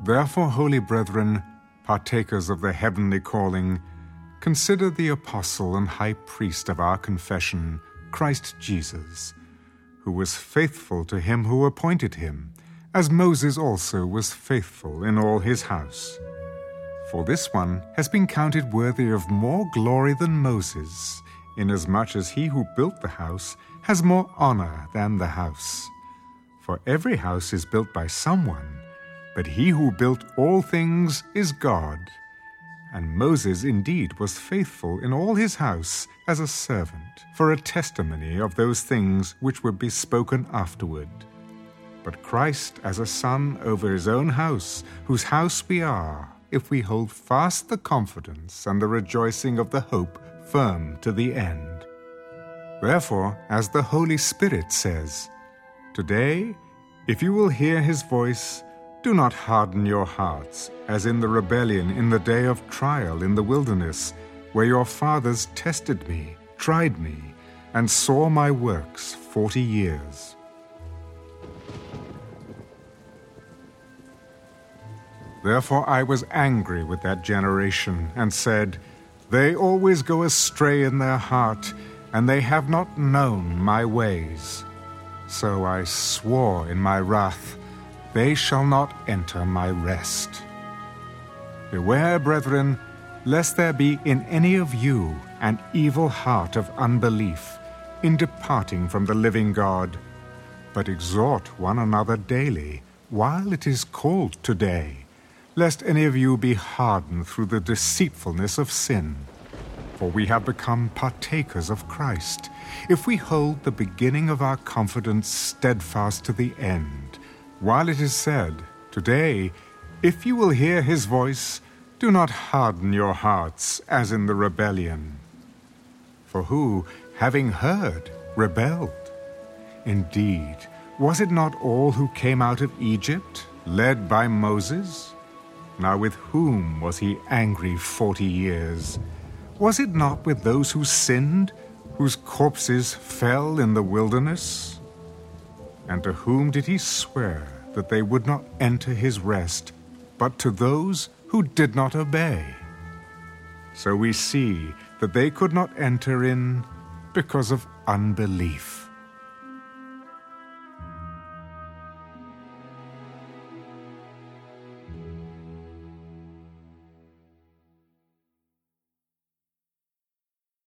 Therefore, holy brethren, partakers of the heavenly calling, consider the apostle and high priest of our confession, Christ Jesus, who was faithful to him who appointed him, as Moses also was faithful in all his house. For this one has been counted worthy of more glory than Moses, inasmuch as he who built the house has more honor than the house. For every house is built by someone, but he who built all things is God. And Moses indeed was faithful in all his house as a servant, for a testimony of those things which would be spoken afterward. But Christ as a son over his own house, whose house we are, if we hold fast the confidence and the rejoicing of the hope firm to the end. Therefore, as the Holy Spirit says, "Today, if you will hear his voice, do not harden your hearts, as in the rebellion in the day of trial in the wilderness, where your fathers tested me, tried me, and saw my works 40 years. Therefore I was angry with that generation, and said, They always go astray in their heart, and they have not known my ways. So I swore in my wrath, They shall not enter my rest. Beware, brethren, lest there be in any of you an evil heart of unbelief, in departing from the living God. But exhort one another daily, while it is called today, lest any of you be hardened through the deceitfulness of sin. For we have become partakers of Christ, if we hold the beginning of our confidence steadfast to the end. While it is said, Today, if you will hear his voice, do not harden your hearts as in the rebellion. For who, having heard, rebelled? Indeed, was it not all who came out of Egypt, led by Moses? Now with whom was he angry 40 years? Was it not with those who sinned, whose corpses fell in the wilderness? And to whom did he swear that they would not enter his rest, but to those who did not obey? So we see that they could not enter in because of unbelief.